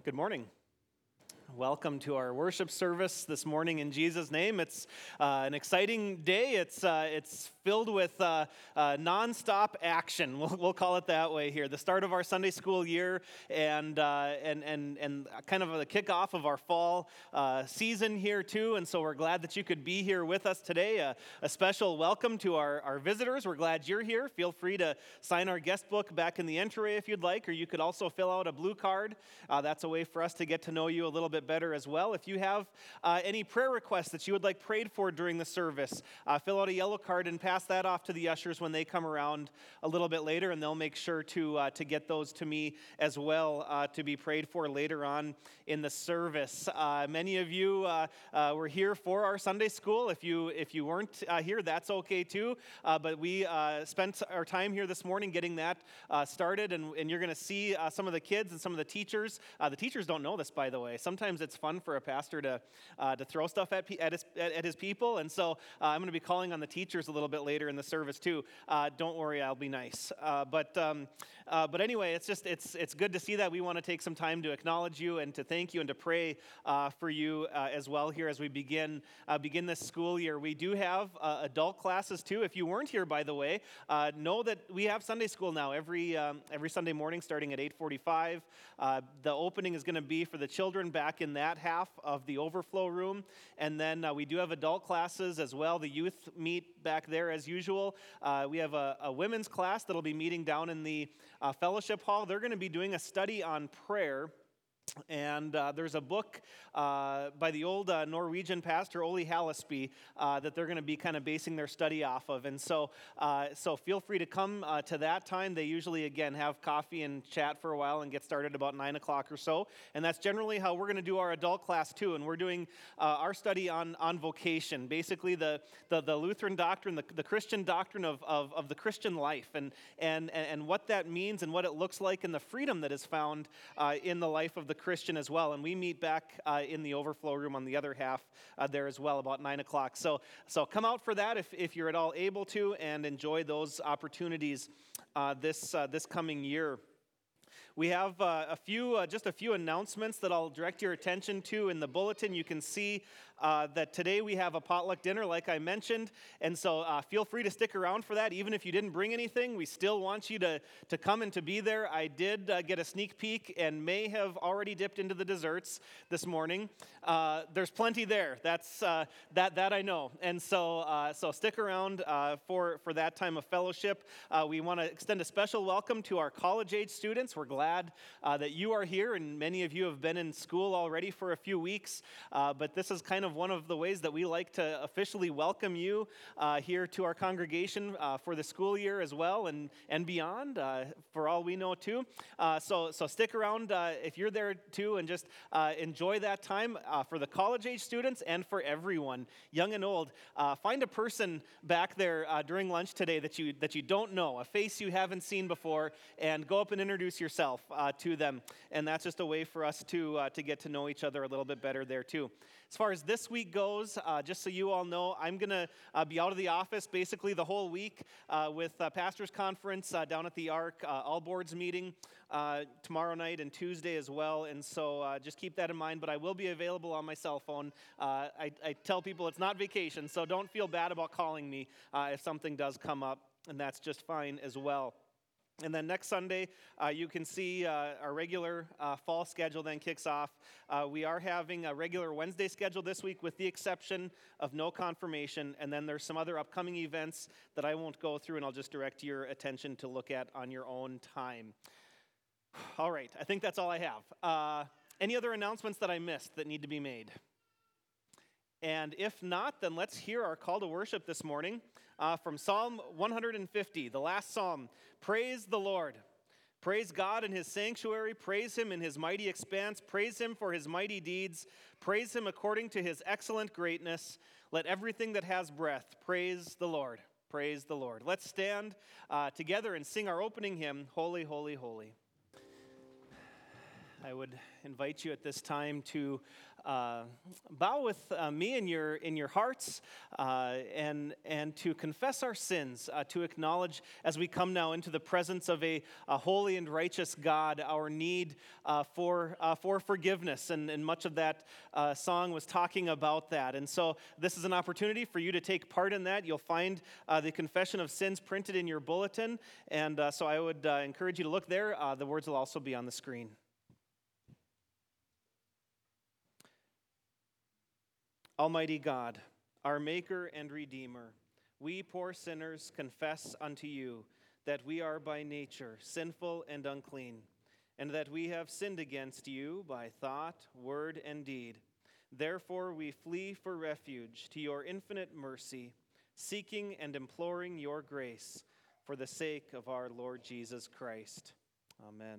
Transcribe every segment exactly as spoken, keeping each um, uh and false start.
Good morning. Welcome to our worship service this morning in Jesus' name. It's uh, an exciting day. It's uh, it's filled with uh, uh, nonstop action. We'll, we'll call it that way here. The start of our Sunday school year and uh, and and and kind of the kickoff of our fall uh, season here too. And so we're glad that you could be here with us today. Uh, a special welcome to our, our visitors. We're glad you're here. Feel free to sign our guest book back in the entryway if you'd like, or you could also fill out a blue card. Uh, that's a way for us to get to know you a little bit better as well. If you have uh, any prayer requests that you would like prayed for during the service, uh, fill out a yellow card and pass that off to the ushers when they come around a little bit later, and they'll make sure to uh, to get those to me as well uh, to be prayed for later on in the service. Uh, many of you uh, uh, were here for our Sunday school. If you if you weren't uh, here, that's okay too. Uh, but we uh, spent our time here this morning getting that uh, started, and, and you're going to see uh, some of the kids and some of the teachers. Uh, the teachers don't know this, by the way. Sometimes it's fun for a pastor to uh, to throw stuff at, at, his, at, at his people, and so uh, I'm going to be calling on the teachers a little bit later in the service too. Uh, don't worry, I'll be nice. Uh, but um, uh, but anyway, it's just it's it's good to see that. We want to take some time to acknowledge you and to thank you and to pray uh, for you uh, as well here as we begin uh, begin this school year. We do have uh, adult classes too. If you weren't here, by the way, uh, know that we have Sunday school now every um, every Sunday morning starting at eight forty-five. Uh, the opening is going to be for the children back in that half of the overflow room. And then uh, we do have adult classes as well. The youth meet back there as usual. Uh, we have a, a women's class that'll be meeting down in the uh, fellowship hall. They're going to be doing a study on prayer. And uh, there's a book uh, by the old uh, Norwegian pastor, Ole Hallesby, uh, that they're going to be kind of basing their study off of. And so uh, so feel free to come uh, to that time. They usually, again, have coffee and chat for a while and get started about nine o'clock or so. And that's generally how we're going to do our adult class, too. And we're doing uh, our study on, on vocation, basically the, the, the Lutheran doctrine, the, the Christian doctrine of, of, of the Christian life, and, and, and what that means and what it looks like and the freedom that is found uh, in the life of the Christian as well. And we meet back uh, in the overflow room on the other half uh, there as well, about nine o'clock. So so come out for that if, if you're at all able to, and enjoy those opportunities uh, this uh, this coming year. We have uh, a few, uh, just a few announcements that I'll direct your attention to in the bulletin. You can see uh, that today we have a potluck dinner, like I mentioned, and so uh, feel free to stick around for that. Even if you didn't bring anything, we still want you to, to come and to be there. I did uh, get a sneak peek and may have already dipped into the desserts this morning. Uh, there's plenty there. That's uh, that that I know, and so uh, so stick around uh, for for that time of fellowship. Uh, we want to extend a special welcome to our college-age students. We're glad Glad uh, that you are here, and many of you have been in school already for a few weeks, uh, but this is kind of one of the ways that we like to officially welcome you uh, here to our congregation uh, for the school year as well, and, and beyond, uh, for all we know too. Uh, so, so stick around uh, if you're there too, and just uh, enjoy that time uh, for the college-age students and for everyone, young and old. Uh, find a person back there uh, during lunch today that you that you don't know, a face you haven't seen before, and go up and introduce yourself Uh, to them, and that's just a way for us to uh, to get to know each other a little bit better there too. As far as this week goes, uh, just so you all know, I'm going to uh, be out of the office basically the whole week uh, with uh, Pastor's Conference uh, down at the Ark, uh, all boards meeting uh, tomorrow night and Tuesday as well, and so uh, just keep that in mind, but I will be available on my cell phone. Uh, I, I tell people it's not vacation, so don't feel bad about calling me uh, if something does come up, and that's just fine as well. And then next Sunday, uh, you can see uh, our regular uh, fall schedule then kicks off. Uh, we are having a regular Wednesday schedule this week with the exception of no confirmation. And then there's some other upcoming events that I won't go through, and I'll just direct your attention to look at on your own time. All right, I think that's all I have. Uh, any other announcements that I missed that need to be made? And if not, then let's hear our call to worship this morning uh, from Psalm one fifty, the last psalm. Praise the Lord. Praise God in his sanctuary. Praise him in his mighty expanse. Praise him for his mighty deeds. Praise him according to his excellent greatness. Let everything that has breath praise the Lord. Praise the Lord. Let's stand uh, together and sing our opening hymn, Holy, Holy, Holy. I would invite you at this time to uh, bow with uh, me in your in your hearts uh, and and to confess our sins, uh, to acknowledge as we come now into the presence of a, a holy and righteous God, our need uh, for uh, for forgiveness, and, and much of that uh, song was talking about that. And so this is an opportunity for you to take part in that. You'll find uh, the confession of sins printed in your bulletin, and uh, so I would uh, encourage you to look there. Uh, the words will also be on the screen. Almighty God, our Maker and Redeemer, we poor sinners confess unto you that we are by nature sinful and unclean, and that we have sinned against you by thought, word, and deed. Therefore we flee for refuge to your infinite mercy, seeking and imploring your grace for the sake of our Lord Jesus Christ. Amen.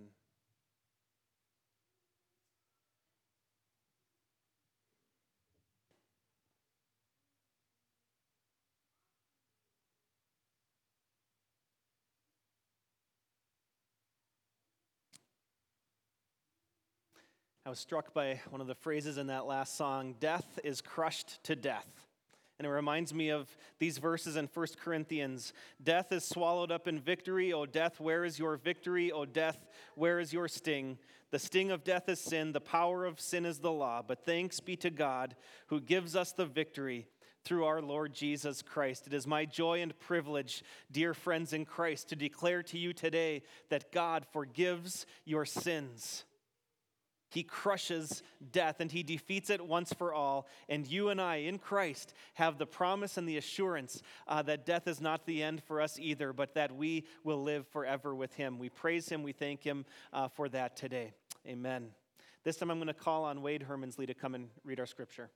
I was struck by one of the phrases in that last song, death is crushed to death. And it reminds me of these verses in First Corinthians. Death is swallowed up in victory. O death, where is your victory? O death, where is your sting? The sting of death is sin. The power of sin is the law. But thanks be to God who gives us the victory through our Lord Jesus Christ. It is my joy and privilege, dear friends in Christ, to declare to you today that God forgives your sins. He crushes death and he defeats it once for all. And you and I in Christ have the promise and the assurance uh, that death is not the end for us either, but that we will live forever with him. We praise him. We thank him uh, for that today. Amen. This time I'm going to call on Wade Hermansley to come and read our scripture.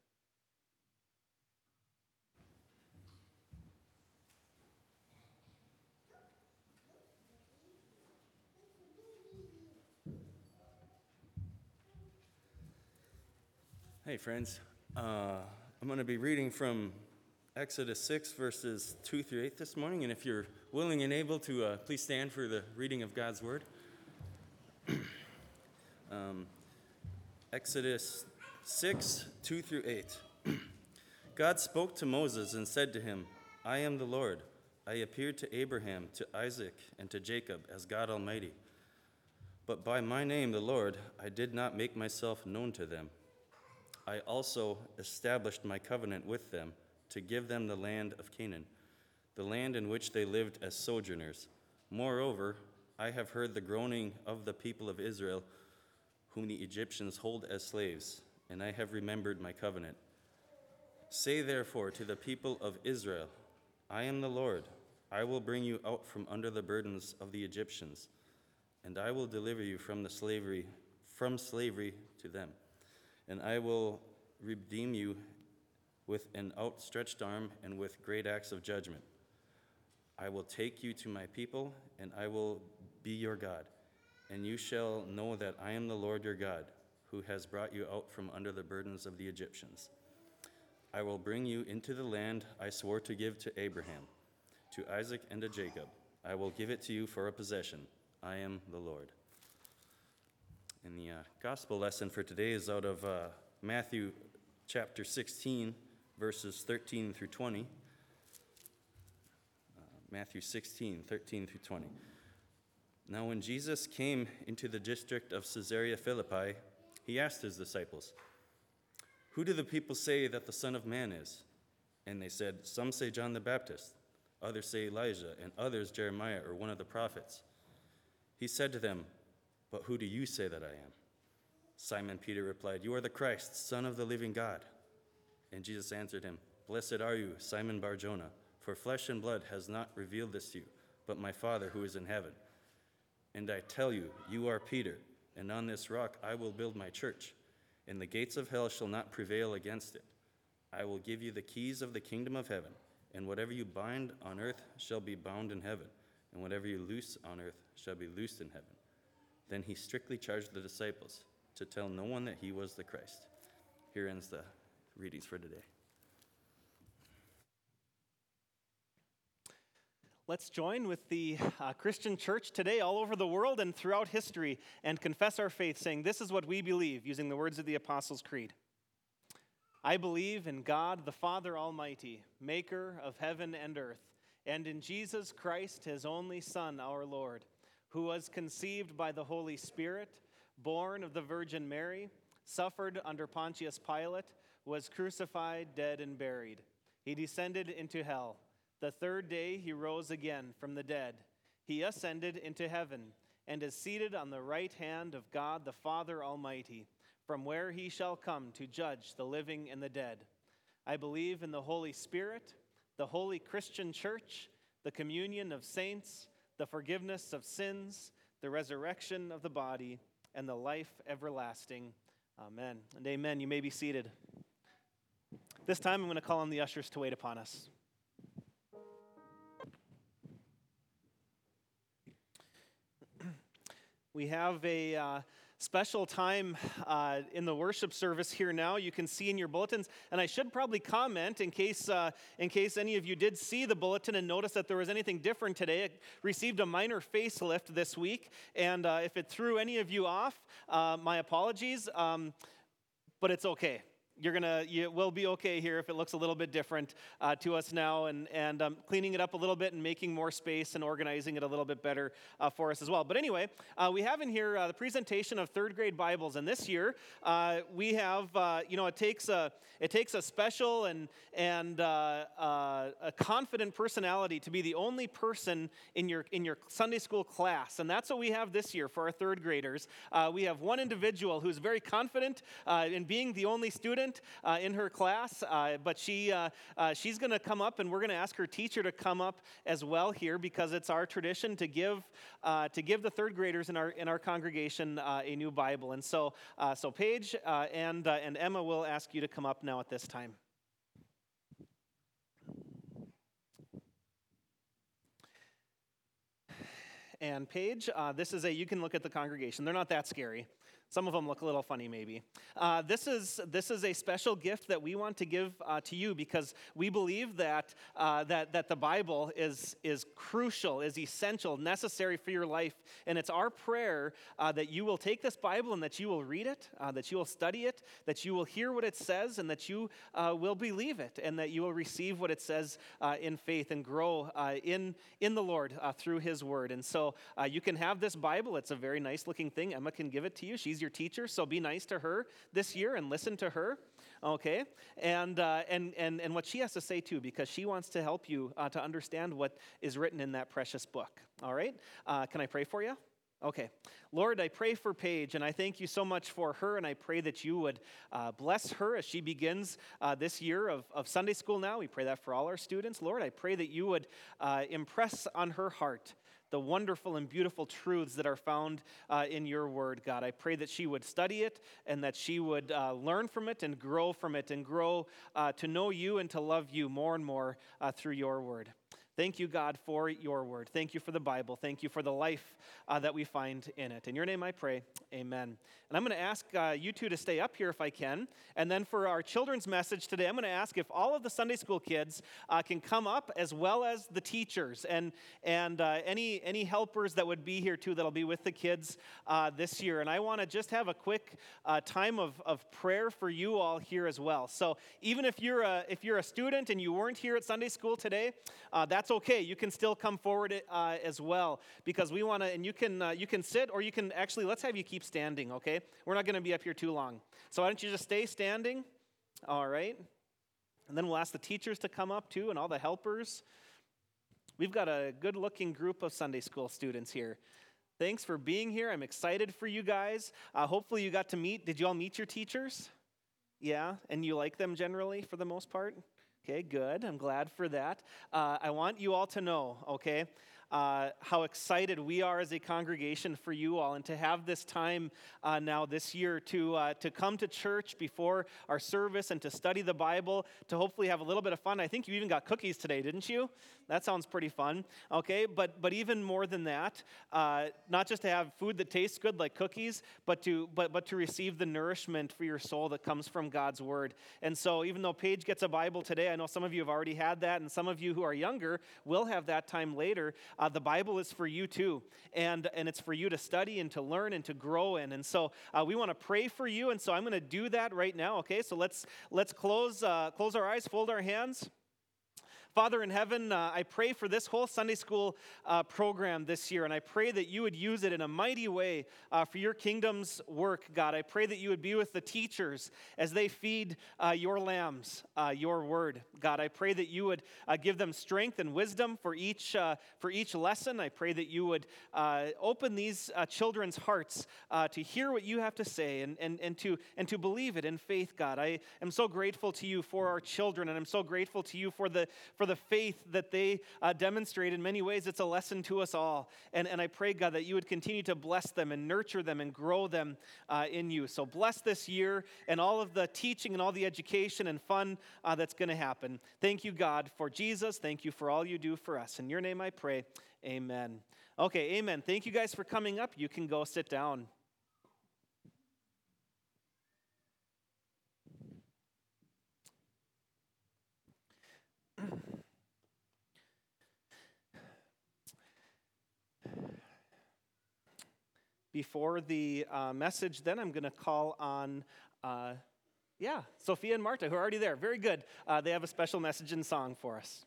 Hey friends, uh, I'm going to be reading from Exodus six verses two through eight this morning, and if you're willing and able to, uh, please stand for the reading of God's word. um, Exodus six, two through eight. God spoke to Moses and said to him, I am the Lord. I appeared to Abraham, to Isaac, and to Jacob as God Almighty. But by my name, the Lord, I did not make myself known to them. I also established my covenant with them to give them the land of Canaan, the land in which they lived as sojourners. Moreover, I have heard the groaning of the people of Israel, whom the Egyptians hold as slaves, and I have remembered my covenant. Say therefore to the people of Israel, I am the Lord. I will bring you out from under the burdens of the Egyptians, and I will deliver you from the slavery, from slavery to them. And I will redeem you with an outstretched arm and with great acts of judgment. I will take you to my people, and I will be your God. And you shall know that I am the Lord your God, who has brought you out from under the burdens of the Egyptians. I will bring you into the land I swore to give to Abraham, to Isaac, and to Jacob. I will give it to you for a possession. I am the Lord. And the uh, gospel lesson for today is out of uh, Matthew chapter sixteen, verses thirteen through twenty. Uh, Matthew sixteen, thirteen through twenty. Now when Jesus came into the district of Caesarea Philippi, he asked his disciples, Who do the people say that the Son of Man is? And they said, Some say John the Baptist, others say Elijah, and others Jeremiah or one of the prophets. He said to them, But who do you say that I am? Simon Peter replied, You are the Christ, Son of the living God. And Jesus answered him, Blessed are you, Simon Bar-Jonah, for flesh and blood has not revealed this to you, but my Father who is in heaven. And I tell you, you are Peter, and on this rock I will build my church, and the gates of hell shall not prevail against it. I will give you the keys of the kingdom of heaven, and whatever you bind on earth shall be bound in heaven, and whatever you loose on earth shall be loosed in heaven. Then he strictly charged the disciples to tell no one that he was the Christ. Here ends the readings for today. Let's join with the uh, Christian church today all over the world and throughout history and confess our faith, saying, "This is what we believe," using the words of the Apostles' Creed. I believe in God, the Father Almighty, maker of heaven and earth, and in Jesus Christ, his only Son, our Lord, who was conceived by the Holy Spirit, born of the Virgin Mary, suffered under Pontius Pilate, was crucified, dead, and buried. He descended into hell. The third day he rose again from the dead. He ascended into heaven and is seated on the right hand of God the Father Almighty, from where he shall come to judge the living and the dead. I believe in the Holy Spirit, the holy Christian church, the communion of saints, the forgiveness of sins, the resurrection of the body, and the life everlasting. Amen. And amen. You may be seated. This time I'm going to call on the ushers to wait upon us. We have a uh, special time uh, in the worship service here now. You can see in your bulletins, and I should probably comment in case uh, in case any of you did see the bulletin and notice that there was anything different today. It received a minor facelift this week, and uh, if it threw any of you off, uh, my apologies, um, but it's okay. You're gonna, you will be okay here if it looks a little bit different uh, to us now, and and um, cleaning it up a little bit and making more space and organizing it a little bit better uh, for us as well. But anyway, uh, we have in here uh, the presentation of third grade Bibles, and this year uh, we have, uh, you know, it takes a it takes a special and and uh, uh, a confident personality to be the only person in your in your Sunday school class, and that's what we have this year for our third graders. Uh, we have one individual who's very confident uh, in being the only student Uh, in her class, uh, but she uh, uh, she's going to come up, and we're going to ask her teacher to come up as well here, because it's our tradition to give uh, to give the third graders in our in our congregation uh, a new Bible. And so uh, so Paige uh, and uh, and Emma will ask you to come up now at this time. And Paige, uh, this is a, you can look at the congregation. They're not that scary. Some of them look a little funny, maybe. Uh, this is this is a special gift that we want to give uh, to you, because we believe that uh, that that the Bible is is crucial, is essential, necessary for your life, and it's our prayer uh, that you will take this Bible and that you will read it, uh, that you will study it, that you will hear what it says, and that you uh, will believe it, and that you will receive what it says uh, in faith and grow uh, in in the Lord uh, through His Word. And so uh, you can have this Bible. It's a very nice looking thing. Emma can give it to you. She's your teacher, so be nice to her this year and listen to her, okay? And uh, and and and what she has to say too, because she wants to help you uh, to understand what is written in that precious book. All right? Uh, can I pray for you? Okay. Lord, I pray for Paige, and I thank you so much for her, and I pray that you would uh, bless her as she begins uh, this year of, of Sunday school now. We pray that for all our students. Lord, I pray that you would uh, impress on her heart the wonderful and beautiful truths that are found uh, in your word, God. I pray that she would study it, and that she would uh, learn from it and grow from it, and grow uh, to know you and to love you more and more uh, through your word. Thank you, God, for your word. Thank you for the Bible. Thank you for the life uh, that we find in it. In your name I pray, amen. And I'm going to ask uh, you two to stay up here if I can. And then for our children's message today, I'm going to ask if all of the Sunday school kids uh, can come up, as well as the teachers and and uh, any any helpers that would be here too, that'll be with the kids uh, this year. And I want to just have a quick uh, time of, of prayer for you all here as well. So even if you're a, if you're a student and you weren't here at Sunday school today, uh, that's okay. You can still come forward uh, as well, because we want to, and you can uh, you can sit, or you can actually, let's have you keep standing, okay? We're not going to be up here too long. So why don't you just stay standing? All right. And then we'll ask the teachers to come up too, and all the helpers. We've got a good-looking group of Sunday school students here. Thanks for being here. I'm excited for you guys. Uh, hopefully you got to meet, did you all meet your teachers? Yeah, and you like them generally for the most part? Okay, good. I'm glad for that. Uh, I want you all to know, okay, uh, how excited we are as a congregation for you all, and to have this time uh, now this year to uh, to come to church before our service and to study the Bible, to hopefully have a little bit of fun. I think you even got cookies today, didn't you? That sounds pretty fun. Okay, but but even more than that, uh, not just to have food that tastes good like cookies, but to but but to receive the nourishment for your soul that comes from God's Word. And so, even though Paige gets a Bible today, I know some of you have already had that, and some of you who are younger will have that time later. Uh, the Bible is for you too, and and it's for you to study and to learn and to grow in. And so, uh, we want to pray for you. And so, I'm going to do that right now. Okay, so let's let's close uh, close our eyes, fold our hands. Father in heaven, uh, I pray for this whole Sunday school uh, program this year, and I pray that you would use it in a mighty way uh, for your kingdom's work, God. I pray that you would be with the teachers as they feed uh, your lambs, uh, your word. God, I pray that you would uh, give them strength and wisdom for each uh, for each lesson. I pray that you would uh, open these uh, children's hearts uh, to hear what you have to say and, and, and, to, and to believe it in faith, God. I am so grateful to you for our children, and I'm so grateful to you for the for the faith that they uh, demonstrate. In many ways, it's a lesson to us all. And, and I pray, God, that you would continue to bless them and nurture them and grow them uh, in you. So bless this year and all of the teaching and all the education and fun uh, that's going to happen. Thank you, God, for Jesus. Thank you for all you do for us. In your name I pray, amen. Okay, amen. Thank you guys for coming up. You can go sit down. Before the uh, message, then I'm going to call on, uh, yeah, Sophia and Marta, who are already there. Very good. Uh, they have a special message and song for us.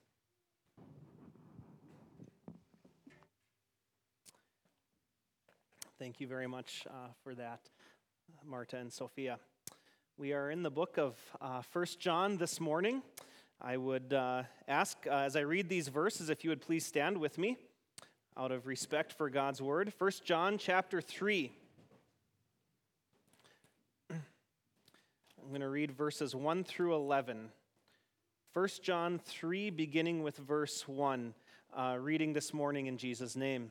Thank you very much uh, for that, Marta and Sophia. We are in the book of uh, First John this morning. I would uh, ask, uh, as I read these verses, if you would please stand with me, out of respect for God's word. First John chapter three. I'm going to read verses one through eleven. First John three, beginning with verse one, uh, reading this morning in Jesus' name.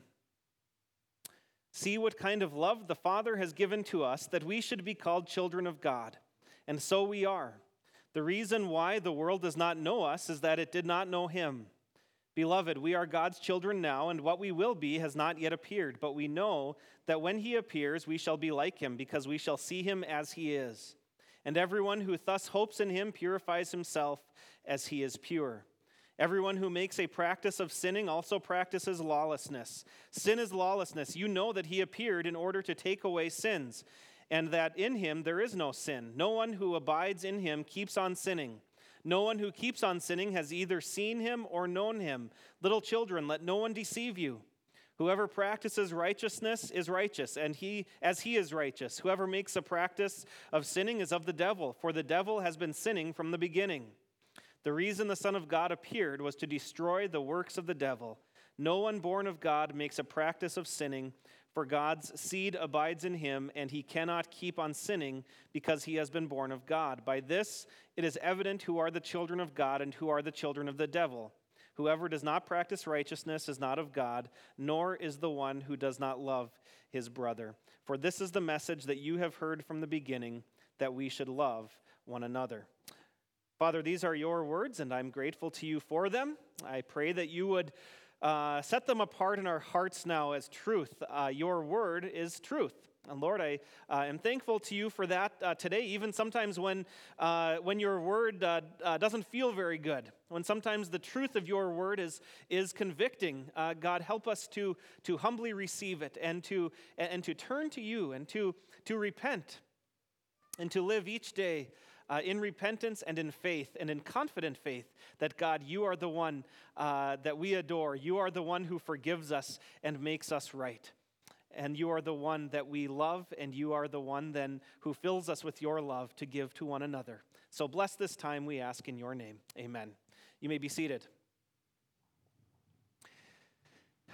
See what kind of love the Father has given to us, that we should be called children of God. And so we are. The reason why the world does not know us is that it did not know him. Beloved, we are God's children now, and what we will be has not yet appeared. But we know that when he appears, we shall be like him, because we shall see him as he is. And everyone who thus hopes in him purifies himself as he is pure. Everyone who makes a practice of sinning also practices lawlessness. Sin is lawlessness. You know that he appeared in order to take away sins, and that in him there is no sin. No one who abides in him keeps on sinning. No one who keeps on sinning has either seen him or known him. Little children, let no one deceive you. Whoever practices righteousness is righteous, and he as he is righteous. Whoever makes a practice of sinning is of the devil, for the devil has been sinning from the beginning. The reason the Son of God appeared was to destroy the works of the devil. No one born of God makes a practice of sinning, for God's seed abides in him, and he cannot keep on sinning because he has been born of God. By this it is evident who are the children of God and who are the children of the devil. Whoever does not practice righteousness is not of God, nor is the one who does not love his brother. For this is the message that you have heard from the beginning, that we should love one another. Father, these are your words, and I'm grateful to you for them. I pray that you would Uh, set them apart in our hearts now as truth. Uh, your word is truth. And Lord, I uh, am thankful to you for that uh, today, even sometimes when uh, when your word uh, uh, doesn't feel very good, when sometimes the truth of your word is is convicting. Uh, God, help us to to humbly receive it and to and to turn to you and to to repent and to live each day Uh, in repentance and in faith and in confident faith that, God, you are the one uh, that we adore. You are the one who forgives us and makes us right. And you are the one that we love, and you are the one then who fills us with your love to give to one another. So bless this time, we ask in your name. Amen. You may be seated.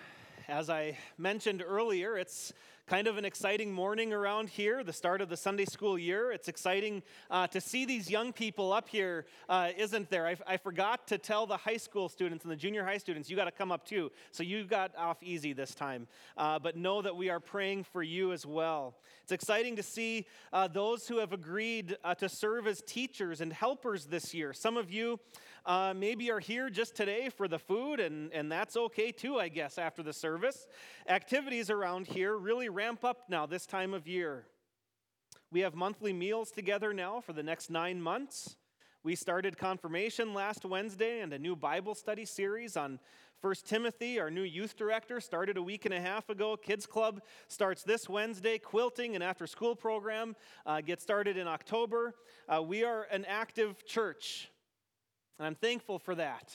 As I mentioned earlier, it's kind of an exciting morning around here, the start of the Sunday school year. It's exciting uh, to see these young people up here, uh, isn't there? I, I forgot to tell the high school students and the junior high students, you got to come up too. So you got off easy this time. Uh, but know that we are praying for you as well. It's exciting to see uh, those who have agreed uh, to serve as teachers and helpers this year. Some of you uh, maybe are here just today for the food, and, and that's okay too, I guess, after the service. Activities around here really ramp up now this time of year. We have monthly meals together now for the next nine months. We started confirmation last Wednesday and a new Bible study series on First Timothy. Our new youth director started a week and a half ago. Kids Club starts this Wednesday. Quilting and after-school program uh, gets started in October. Uh, we are an active church, and I'm thankful for that.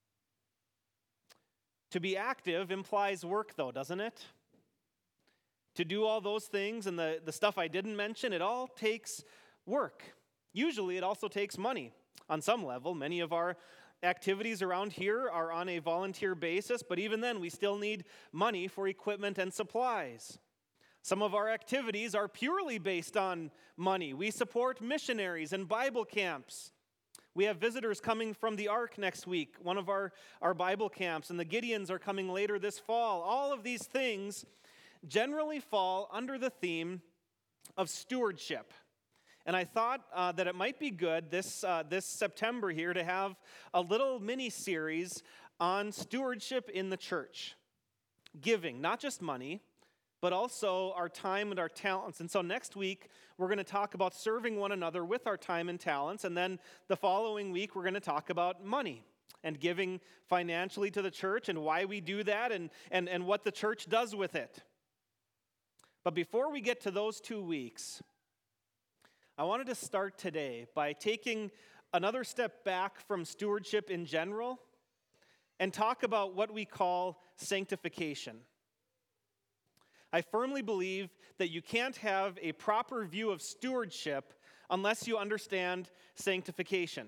To be active implies work, though, doesn't it? To do all those things and the, the stuff I didn't mention, it all takes work. Usually it also takes money on some level. Many of our activities around here are on a volunteer basis, but even then we still need money for equipment and supplies. Some of our activities are purely based on money. We support missionaries and Bible camps. We have visitors coming from the Ark next week, one of our, our Bible camps, and the Gideons are coming later this fall. All of these things generally fall under the theme of stewardship. And I thought uh, that it might be good this, uh, this September here to have a little mini-series on stewardship in the church. Giving, not just money, but also our time and our talents. And so next week, we're going to talk about serving one another with our time and talents. And then the following week, we're going to talk about money and giving financially to the church and why we do that and, and, and what the church does with it. But before we get to those two weeks, I wanted to start today by taking another step back from stewardship in general and talk about what we call sanctification. I firmly believe that you can't have a proper view of stewardship unless you understand sanctification.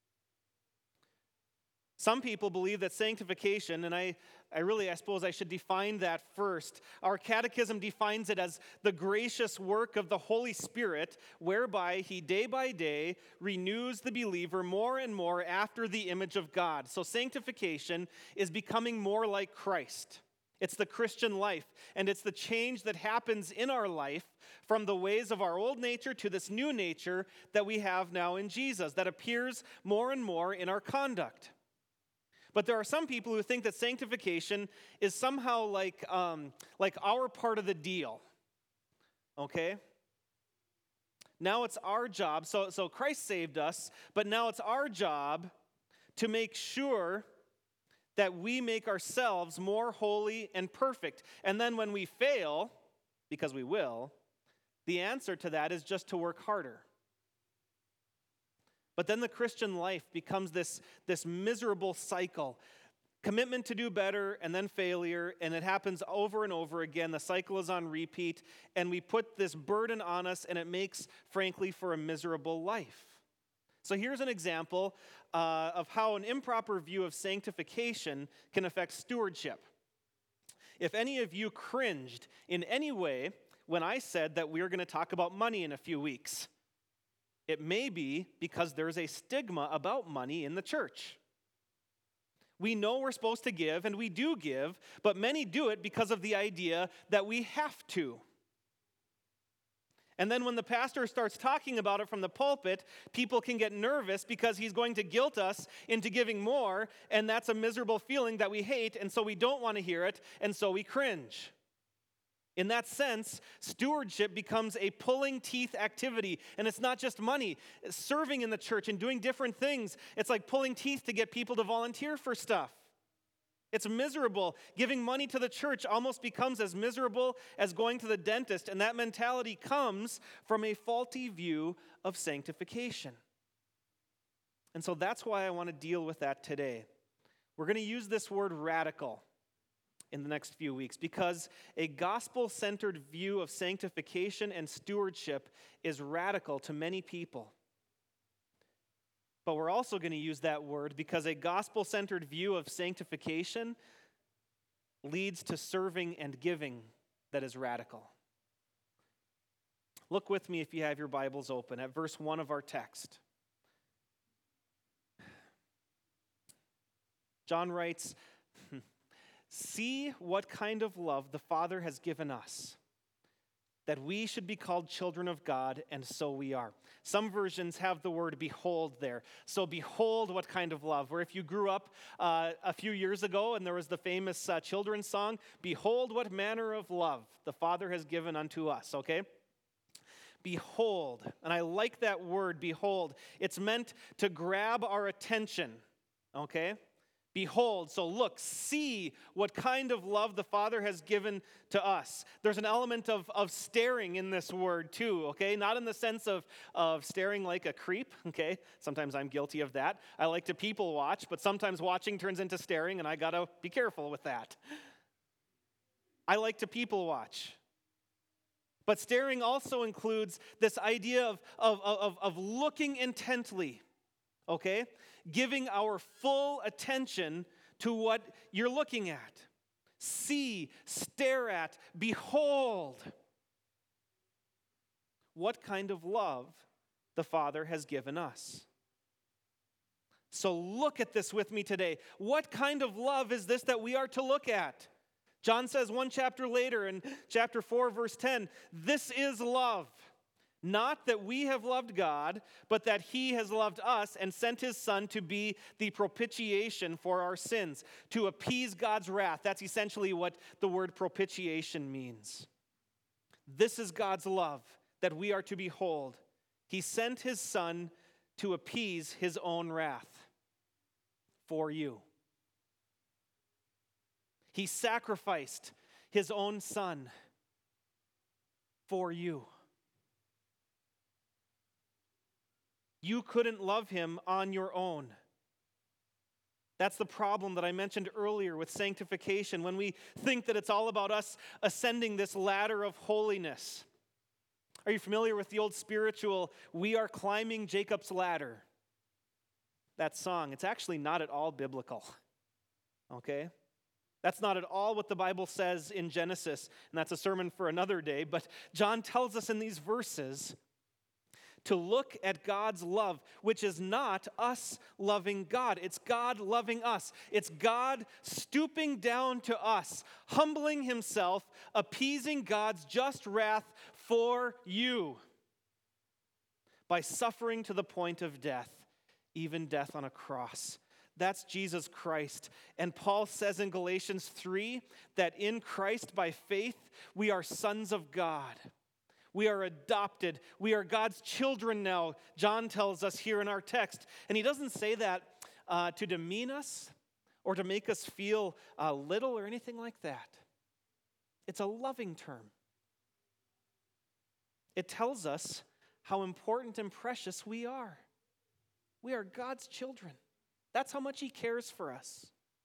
Some people believe that sanctification, and I, I really, I suppose I should define that first. Our catechism defines it as the gracious work of the Holy Spirit, whereby he day by day renews the believer more and more after the image of God. So sanctification is becoming more like Christ. It's the Christian life, and it's the change that happens in our life from the ways of our old nature to this new nature that we have now in Jesus, that appears more and more in our conduct. But there are some people who think that sanctification is somehow like, um, like our part of the deal, okay? Now it's our job, so, so Christ saved us, but now it's our job to make sure that we make ourselves more holy and perfect. And then when we fail, because we will, the answer to that is just to work harder. But then the Christian life becomes this, this miserable cycle. Commitment to do better and then failure, and it happens over and over again. The cycle is on repeat, and we put this burden on us, and it makes, frankly, for a miserable life. So here's an example uh, of how an improper view of sanctification can affect stewardship. If any of you cringed in any way when I said that we are going to talk about money in a few weeks, it may be because there's a stigma about money in the church. We know we're supposed to give, and we do give, but many do it because of the idea that we have to. And then when the pastor starts talking about it from the pulpit, people can get nervous because he's going to guilt us into giving more, and that's a miserable feeling that we hate, and so we don't want to hear it, and so we cringe. In that sense, stewardship becomes a pulling teeth activity, and it's not just money. Serving in the church and doing different things, it's like pulling teeth to get people to volunteer for stuff. It's miserable. Giving money to the church almost becomes as miserable as going to the dentist, and that mentality comes from a faulty view of sanctification. And so that's why I want to deal with that today. We're going to use this word radical in the next few weeks because a gospel-centered view of sanctification and stewardship is radical to many people. But we're also going to use that word because a gospel-centered view of sanctification leads to serving and giving that is radical. Look with me, if you have your Bibles open, at verse one of our text. John writes, "See what kind of love the Father has given us, that we should be called children of God, and so we are." Some versions have the word behold there. So behold what kind of love. Where if you grew up uh, a few years ago and there was the famous uh, children's song, "Behold what manner of love the Father has given unto us," okay? Behold. And I like that word, behold. It's meant to grab our attention, okay? Behold, so look, see what kind of love the Father has given to us. There's an element of, of staring in this word too, okay? Not in the sense of, of staring like a creep, okay? Sometimes I'm guilty of that. I like to people watch, but sometimes watching turns into staring, and I gotta be careful with that. I like to people watch. But staring also includes this idea of, of, of, of looking intently, okay? Giving our full attention to what you're looking at. See, stare at, behold. What kind of love the Father has given us. So look at this with me today. What kind of love is this that we are to look at? John says one chapter later in chapter four, verse ten, "This is love. Not that we have loved God, but that he has loved us and sent his Son to be the propitiation for our sins," to appease God's wrath. That's essentially what the word propitiation means. This is God's love that we are to behold. He sent his Son to appease his own wrath for you. He sacrificed his own Son for you. You couldn't love him on your own. That's the problem that I mentioned earlier with sanctification, when we think that it's all about us ascending this ladder of holiness. Are you familiar with the old spiritual, "We are climbing Jacob's ladder"? That song, it's actually not at all biblical, okay? That's not at all what the Bible says in Genesis, and that's a sermon for another day, but John tells us in these verses to look at God's love, which is not us loving God. It's God loving us. It's God stooping down to us, humbling himself, appeasing God's just wrath for you by suffering to the point of death, even death on a cross. That's Jesus Christ. And Paul says in Galatians three that in Christ by faith we are sons of God. We are adopted. We are God's children now, John tells us here in our text. And he doesn't say that uh, to demean us or to make us feel uh, little or anything like that. It's a loving term. It tells us how important and precious we are. We are God's children. That's how much he cares for us.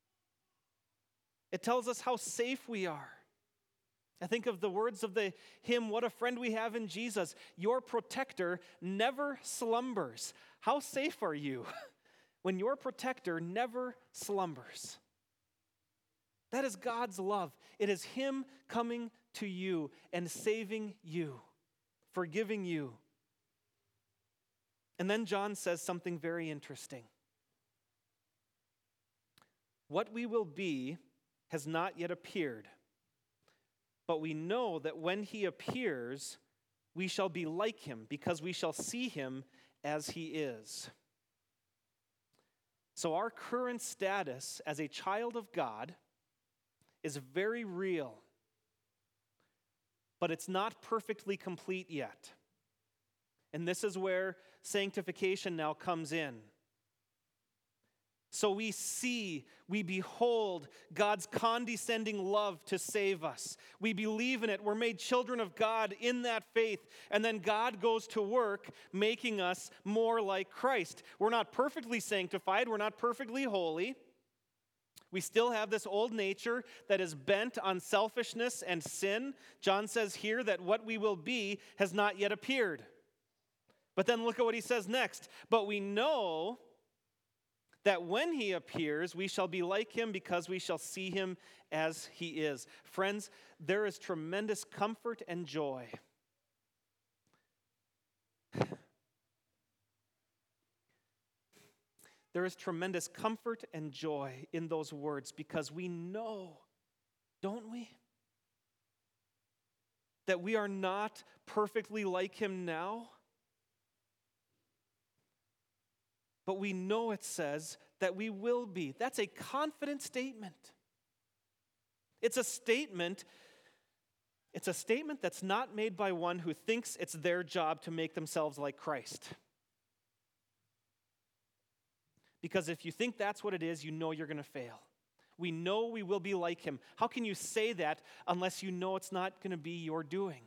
It tells us how safe we are. I think of the words of the hymn, "What a Friend We Have in Jesus." Your protector never slumbers. How safe are you when your protector never slumbers? That is God's love. It is him coming to you and saving you, forgiving you. And then John says something very interesting. What we will be has not yet appeared, but we know that when he appears, we shall be like him, because we shall see him as he is. So our current status as a child of God is very real, but it's not perfectly complete yet. And this is where sanctification now comes in. So we see, we behold God's condescending love to save us. We believe in it. We're made children of God in that faith. And then God goes to work making us more like Christ. We're not perfectly sanctified. We're not perfectly holy. We still have this old nature that is bent on selfishness and sin. John says here that what we will be has not yet appeared. But then look at what he says next. But we know that when he appears, we shall be like him because we shall see him as he is. Friends, there is tremendous comfort and joy. There is tremendous comfort and joy in those words because we know, don't we, that we are not perfectly like him now, but we know it says that we will be. That's a confident statement. It's a statement, it's a statement that's not made by one who thinks it's their job to make themselves like Christ. Because if you think that's what it is, you know you're going to fail. We know we will be like him. How can you say that unless you know it's not going to be your doing?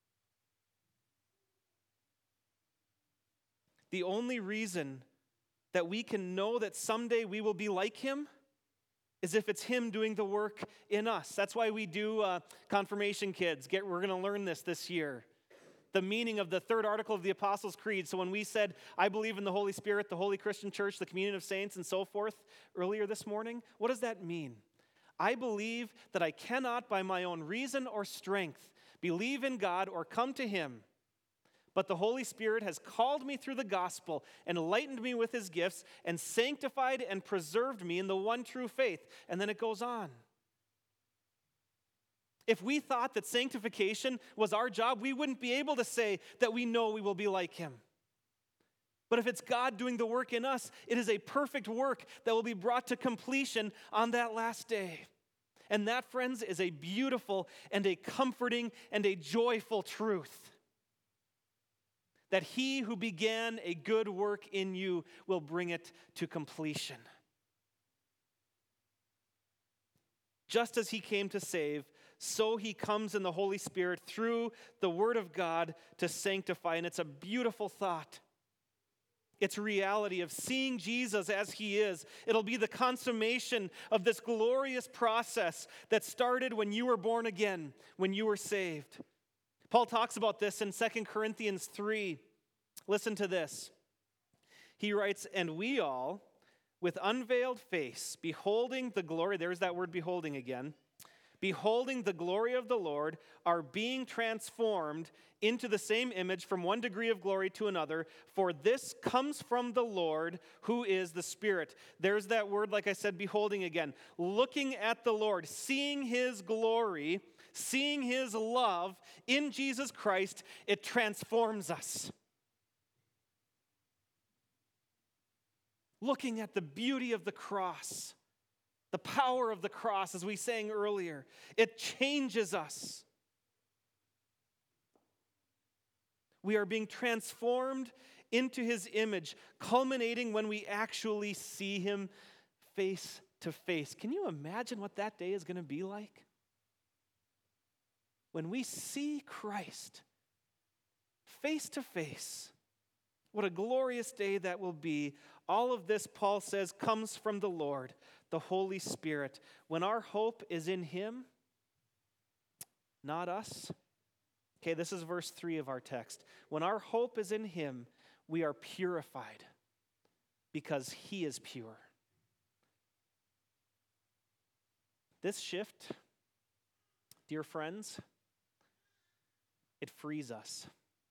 The only reason that we can know that someday we will be like him is if it's him doing the work in us. That's why we do uh, confirmation kids. Get, we're going to learn this this year. The meaning of the third article of the Apostles' Creed. So when we said, I believe in the Holy Spirit, the Holy Christian Church, the communion of saints, and so forth earlier this morning, what does that mean? I believe that I cannot by my own reason or strength believe in God or come to him. But the Holy Spirit has called me through the gospel, enlightened me with his gifts, and sanctified and preserved me in the one true faith. And then it goes on. If we thought that sanctification was our job, we wouldn't be able to say that we know we will be like him. But if it's God doing the work in us, it is a perfect work that will be brought to completion on that last day. And that, friends, is a beautiful and a comforting and a joyful truth. That he who began a good work in you will bring it to completion. Just as he came to save, so he comes in the Holy Spirit through the Word of God to sanctify. And it's a beautiful thought. It's reality of seeing Jesus as he is. It'll be the consummation of this glorious process that started when you were born again, when you were saved. Paul talks about this in Second Corinthians three. Listen to this. He writes, and we all, with unveiled face, beholding the glory, there's that word beholding again, beholding the glory of the Lord, are being transformed into the same image from one degree of glory to another, for this comes from the Lord, who is the Spirit. There's that word, like I said, beholding again. Looking at the Lord, seeing his glory, seeing his love in Jesus Christ, it transforms us. Looking at the beauty of the cross, the power of the cross, as we sang earlier, it changes us. We are being transformed into his image, culminating when we actually see him face to face. Can you imagine what that day is going to be like? When we see Christ face to face, what a glorious day that will be. All of this, Paul says, comes from the Lord, the Holy Spirit. When our hope is in him, not us. Okay, this is verse three of our text. When our hope is in him, we are purified because he is pure. This shift, dear friends, it frees us.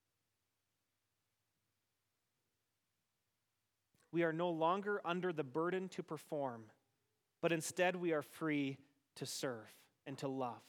We are no longer under the burden to perform, but instead we are free to serve and to love.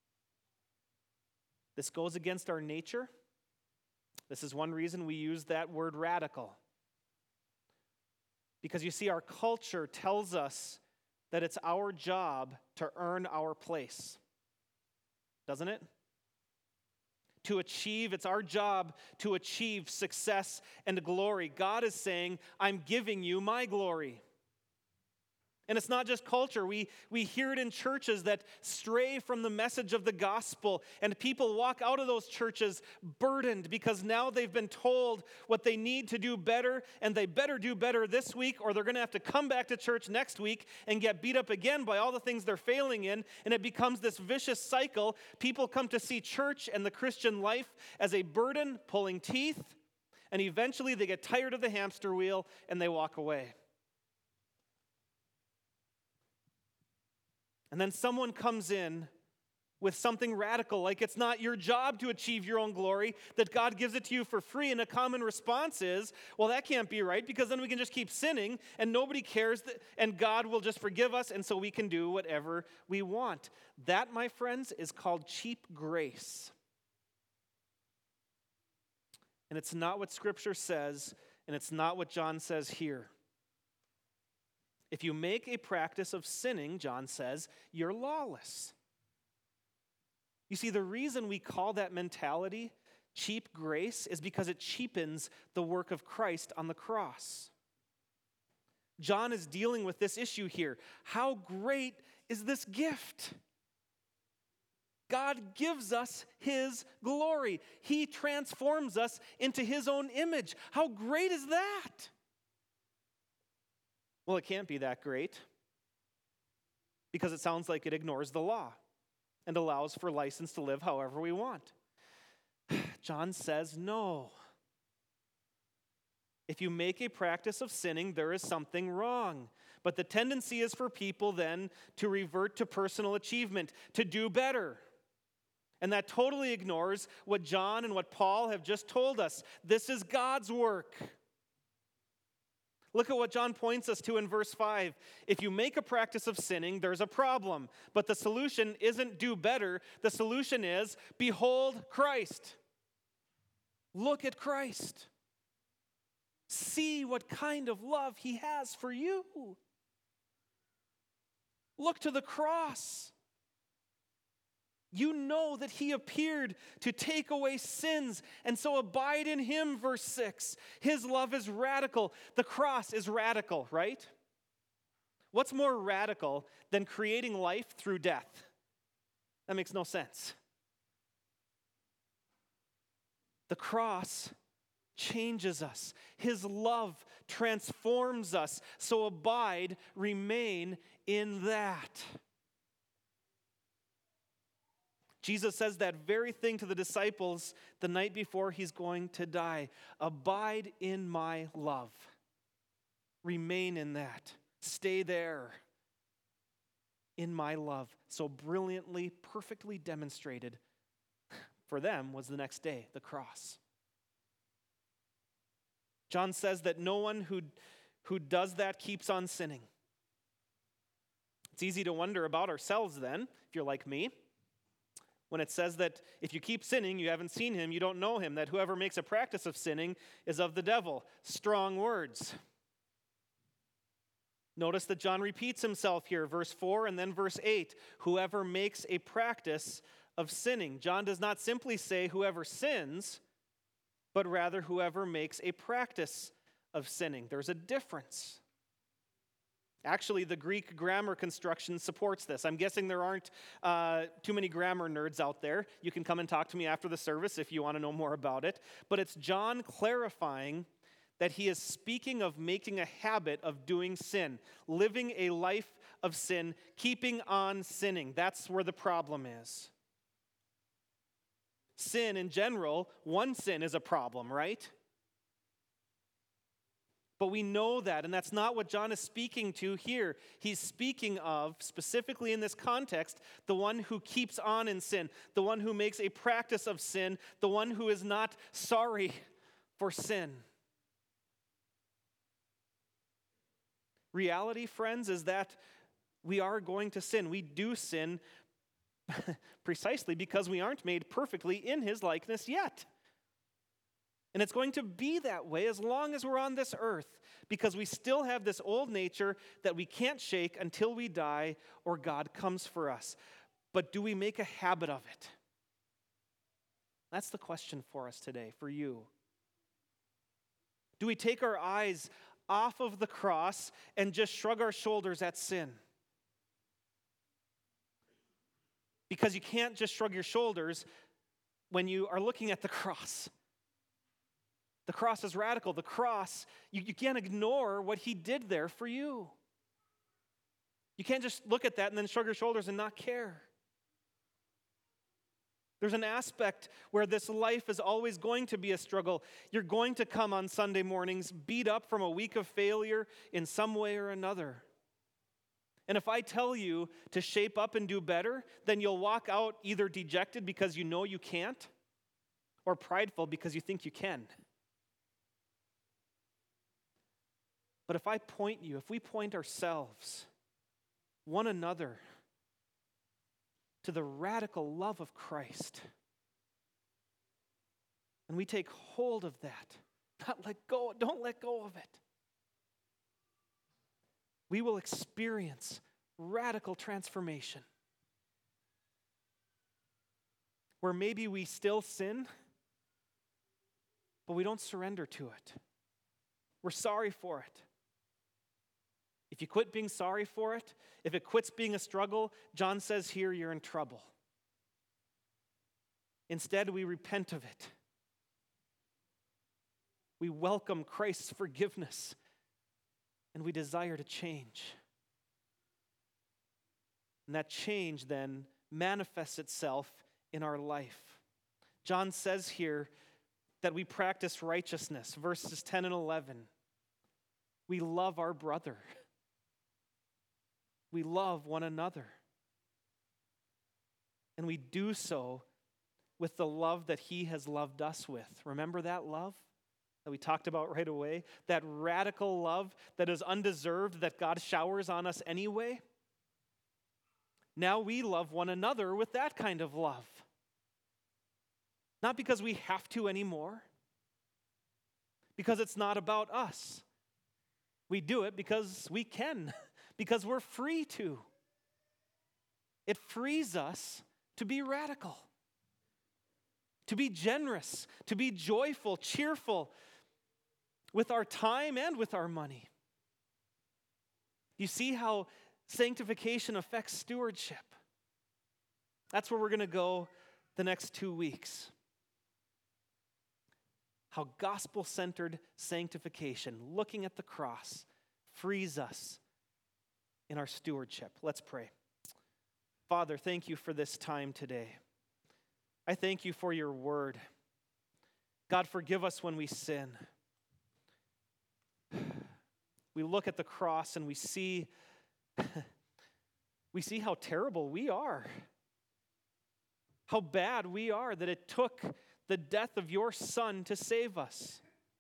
This goes against our nature. This is one reason we use that word radical. Because you see, our culture tells us that it's our job to earn our place. Doesn't it? To achieve, it's our job to achieve success and glory. God is saying, I'm giving you my glory. And it's not just culture. We, we hear it in churches that stray from the message of the gospel, and people walk out of those churches burdened because now they've been told what they need to do better, and they better do better this week, or they're going to have to come back to church next week and get beat up again by all the things they're failing in, and it becomes this vicious cycle. People come to see church and the Christian life as a burden, pulling teeth, and eventually they get tired of the hamster wheel and they walk away. And then someone comes in with something radical, like it's not your job to achieve your own glory, that God gives it to you for free, and a common response is, well, that can't be right, because then we can just keep sinning, and nobody cares, that, and God will just forgive us, and so we can do whatever we want. That, my friends, is called cheap grace. And it's not what Scripture says, and it's not what John says here. If you make a practice of sinning, John says, you're lawless. You see, the reason we call that mentality cheap grace is because it cheapens the work of Christ on the cross. John is dealing with this issue here. How great is this gift? God gives us his glory. He transforms us into his own image. How great is that? Well, it can't be that great, because it sounds like it ignores the law and allows for license to live however we want. John says no. If you make a practice of sinning, there is something wrong. But the tendency is for people then to revert to personal achievement, to do better. And that totally ignores what John and what Paul have just told us. This is God's work. Look at what John points us to in verse five. If you make a practice of sinning, there's a problem. But the solution isn't do better. The solution is behold Christ. Look at Christ. See what kind of love he has for you. Look to the cross. You know that he appeared to take away sins, and so abide in him, verse six. His love is radical. The cross is radical, right? What's more radical than creating life through death? That makes no sense. The cross changes us. His love transforms us. So abide, remain in that. Jesus says that very thing to the disciples the night before he's going to die. Abide in my love. Remain in that. Stay there in my love. So brilliantly, perfectly demonstrated for them was the next day, the cross. John says that no one who, who does that keeps on sinning. It's easy to wonder about ourselves then, if you're like me. When it says that if you keep sinning, you haven't seen him, you don't know him, that whoever makes a practice of sinning is of the devil. Strong words. Notice that John repeats himself here, verse four and then verse eight. Whoever makes a practice of sinning. John does not simply say whoever sins, but rather whoever makes a practice of sinning. There's a difference. Actually, the Greek grammar construction supports this. I'm guessing there aren't uh, too many grammar nerds out there. You can come and talk to me after the service if you want to know more about it. But it's John clarifying that he is speaking of making a habit of doing sin, living a life of sin, keeping on sinning. That's where the problem is. Sin in general, one sin is a problem, right? But we know that, and that's not what John is speaking to here. He's speaking of, specifically in this context, the one who keeps on in sin, the one who makes a practice of sin, the one who is not sorry for sin. Reality, friends, is that we are going to sin. We do sin precisely because we aren't made perfectly in his likeness yet. And it's going to be that way as long as we're on this earth, because we still have this old nature that we can't shake until we die or God comes for us. But do we make a habit of it? That's the question for us today, for you. Do we take our eyes off of the cross and just shrug our shoulders at sin? Because you can't just shrug your shoulders when you are looking at the cross. The cross is radical. The cross, you, you can't ignore what he did there for you. You can't just look at that and then shrug your shoulders and not care. There's an aspect where this life is always going to be a struggle. You're going to come on Sunday mornings beat up from a week of failure in some way or another. And if I tell you to shape up and do better, then you'll walk out either dejected because you know you can't, or prideful because you think you can. But if I point you, if we point ourselves, one another, to the radical love of Christ, and we take hold of that, not let go, don't let go of it, we will experience radical transformation. Where maybe we still sin, but we don't surrender to it. We're sorry for it. If you quit being sorry for it, if it quits being a struggle, John says here you're in trouble. Instead, we repent of it. We welcome Christ's forgiveness, and we desire to change. And that change then manifests itself in our life. John says here that we practice righteousness, verses ten and eleven. We love our brother. We love one another. And we do so with the love that he has loved us with. Remember that love that we talked about right away? That radical love that is undeserved, that God showers on us anyway? Now we love one another with that kind of love. Not because we have to anymore, because it's not about us. We do it because we can, because we're free to. It frees us to be radical, to be generous, to be joyful, cheerful with our time and with our money. You see how sanctification affects stewardship. That's where we're going to go the next two weeks. How gospel-centered sanctification, looking at the cross, frees us in our stewardship. Let's pray. Father, thank you for this time today. I thank you for your word. God, forgive us when we sin. We look at the cross and we see, we see how terrible we are. How bad we are that it took the death of your Son to save us.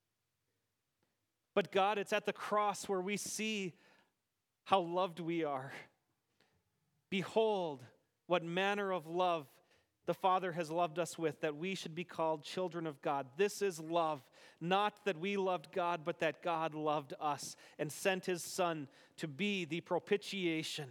But God, it's at the cross where we see how loved we are. Behold, what manner of love the Father has loved us with, that we should be called children of God. This is love, not that we loved God, but that God loved us and sent his Son to be the propitiation,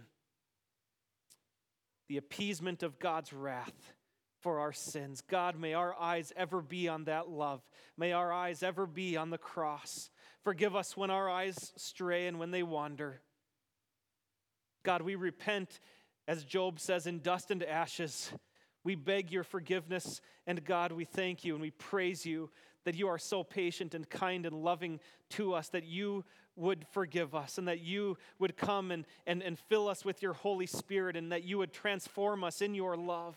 the appeasement of God's wrath for our sins. God, may our eyes ever be on that love. May our eyes ever be on the cross. Forgive us when our eyes stray and when they wander. God, we repent, as Job says, in dust and ashes. We beg your forgiveness, and God, we thank you and we praise you that you are so patient and kind and loving to us, that you would forgive us and that you would come and, and, and fill us with your Holy Spirit and that you would transform us in your love.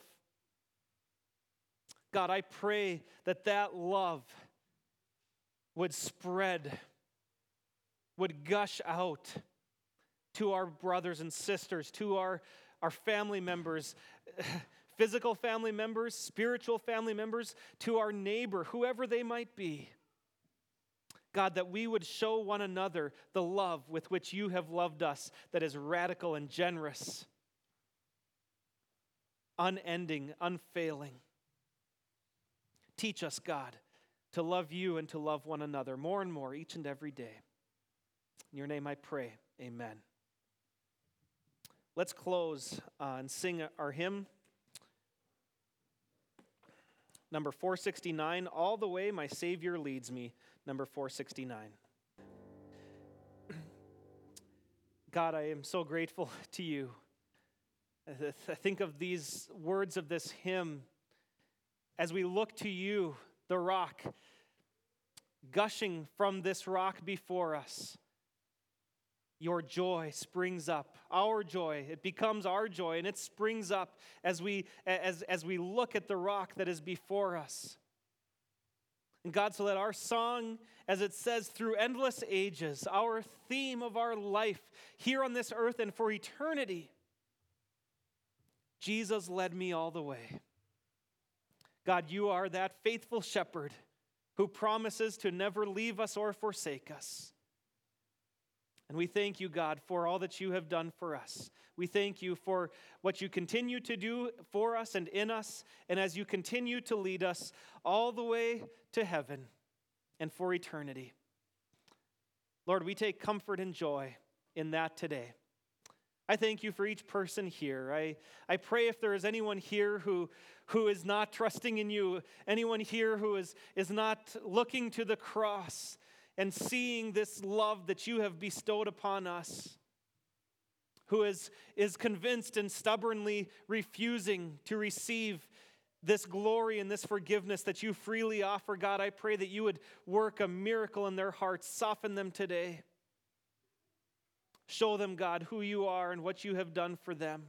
God, I pray that that love would spread, would gush out to our brothers and sisters, to our, our family members, physical family members, spiritual family members, to our neighbor, whoever they might be. God, that we would show one another the love with which you have loved us, that is radical and generous, unending, unfailing. Teach us, God, to love you and to love one another more and more each and every day. In your name I pray, amen. Let's close uh, and sing our hymn. Number four sixty-nine, All the Way My Savior Leads Me, number four sixty-nine. God, I am so grateful to you. I think of these words of this hymn as we look to you, the rock, gushing from this rock before us. Your joy springs up, our joy. It becomes our joy, and it springs up as we, as, as we look at the rock that is before us. And God, so let our song, as it says, through endless ages, our theme of our life here on this earth and for eternity, Jesus led me all the way. God, you are that faithful shepherd who promises to never leave us or forsake us. And we thank you, God, for all that you have done for us. We thank you for what you continue to do for us and in us, and as you continue to lead us all the way to heaven and for eternity. Lord, we take comfort and joy in that today. I thank you for each person here. I, I pray if there is anyone here who, who is not trusting in you, anyone here who is, is not looking to the cross and seeing this love that you have bestowed upon us, who is, is convinced and stubbornly refusing to receive this glory and this forgiveness that you freely offer, God, I pray that you would work a miracle in their hearts, soften them today. Show them, God, who you are and what you have done for them.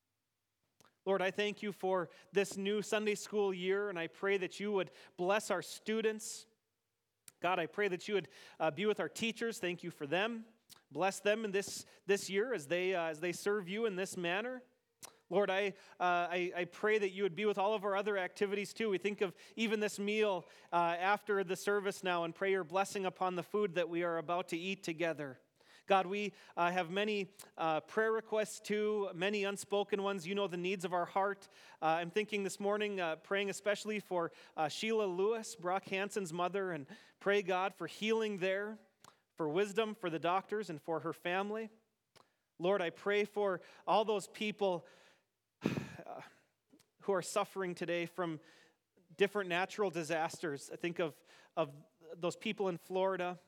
Lord, I thank you for this new Sunday school year, and I pray that you would bless our students. God, I pray that you would uh, be with our teachers. Thank you for them. Bless them in this, this year as they, uh, as they serve you in this manner. Lord, I, uh, I, I pray that you would be with all of our other activities too. We think of even this meal uh, after the service now and pray your blessing upon the food that we are about to eat together. God, we uh, have many uh, prayer requests too, many unspoken ones. You know the needs of our heart. Uh, I'm thinking this morning, uh, praying especially for uh, Sheila Lewis, Brock Hansen's mother, and pray, God, for healing there, for wisdom for the doctors and for her family. Lord, I pray for all those people uh, who are suffering today from different natural disasters. I think of, of those people in Florida,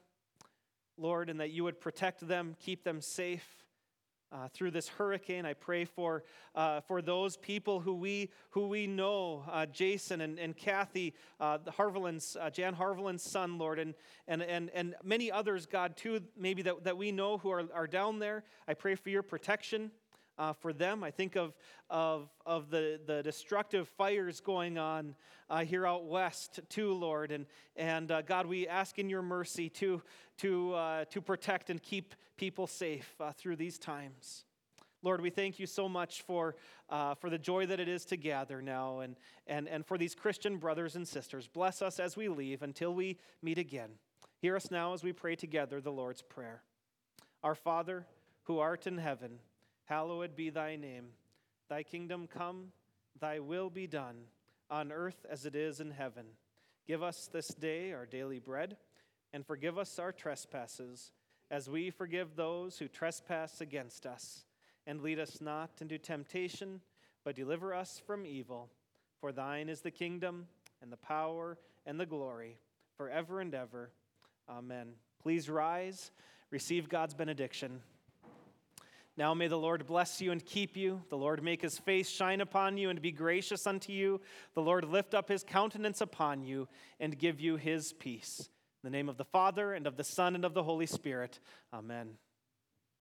Lord, and that you would protect them, keep them safe uh, through this hurricane. I pray for uh, for those people who we who we know, uh, Jason and, and Kathy, uh, the Harvelin's, uh, Jan Harvelin's son, Lord, and and and and many others, God, too, maybe that, that we know who are, are down there. I pray for your protection uh, for them. I think of of of the, the destructive fires going on uh, here out west, too, Lord, and and uh, God, we ask in your mercy to to uh, to protect and keep people safe uh, through these times. Lord, we thank you so much for uh, for the joy that it is to gather now, and and and for these Christian brothers and sisters. Bless us as we leave until we meet again. Hear us now as we pray together the Lord's Prayer. Our Father, who art in heaven, hallowed be thy name. Thy kingdom come, thy will be done, on earth as it is in heaven. Give us this day our daily bread, and forgive us our trespasses, as we forgive those who trespass against us. And lead us not into temptation, but deliver us from evil. For thine is the kingdom, and the power, and the glory, forever and ever. Amen. Please rise, receive God's benediction. Now may the Lord bless you and keep you. The Lord make his face shine upon you and be gracious unto you. The Lord lift up his countenance upon you and give you his peace. In the name of the Father, and of the Son, and of the Holy Spirit. Amen.